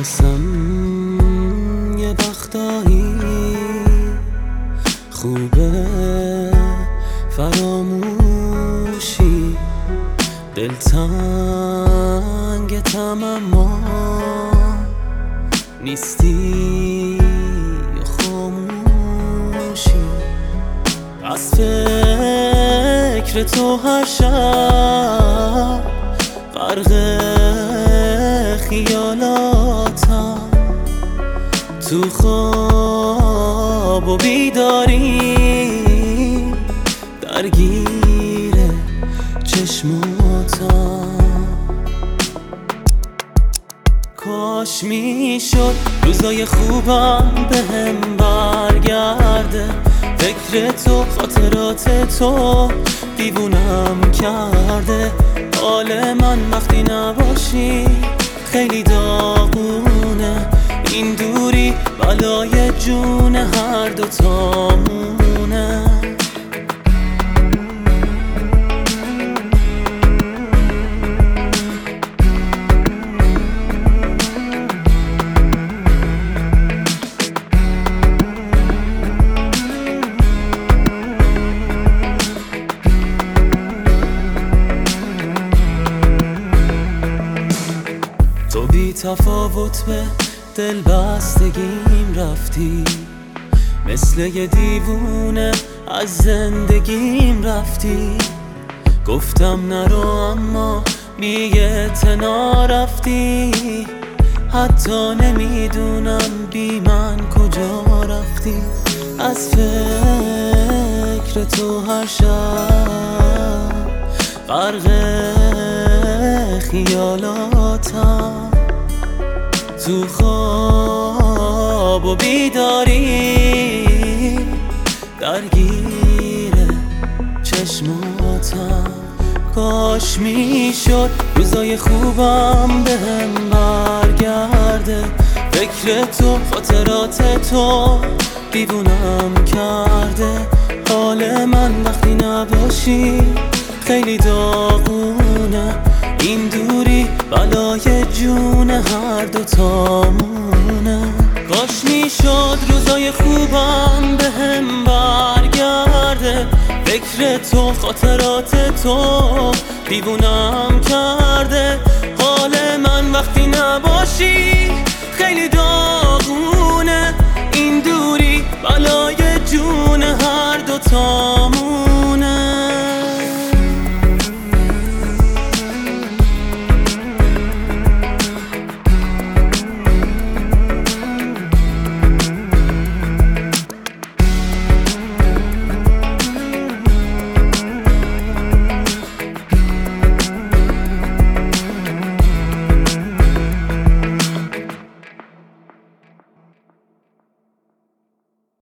واسم یه وقتایی خوبه فراموشی، دلتنگتم اما نیستی یا خاموشی. از فکر تو هر شب غرق خیالاتم، تو خواب و بیداری درگیر چشماتم. کاش میشد روزای خوبم بهم برگرده، فکر تو خاطرات تو دیوونم کرده. حال من وقتی نباشی خیلی داغونه، این دوری بلای جون هر دوتامونه. تو بی تفاوت به دل بستگیم رفتی، مثل یه دیوونه از زندگیم رفتی. گفتم نرو اما بی اعتنا رفتی، حتی نمیدونم بی من کجا رفتی. از فکر تو هر شب غرق خیالاتم، تو خواب و بیداری درگیر چشماتم. کاش میشد روزای خوبم بهم برگرده، فکر تو خاطرات تو دیوونم کرده. حال من وقتی نباشی خیلی داغونه، این دوری بلای جون هر دوتامونه. کاش میشد روزای خوبم بهم برگرده، فکر تو خاطرات تو دیوونم کرده. حال من وقتی نباشی خیلی داغونه، این دوری بلای جون هر دوتامونه.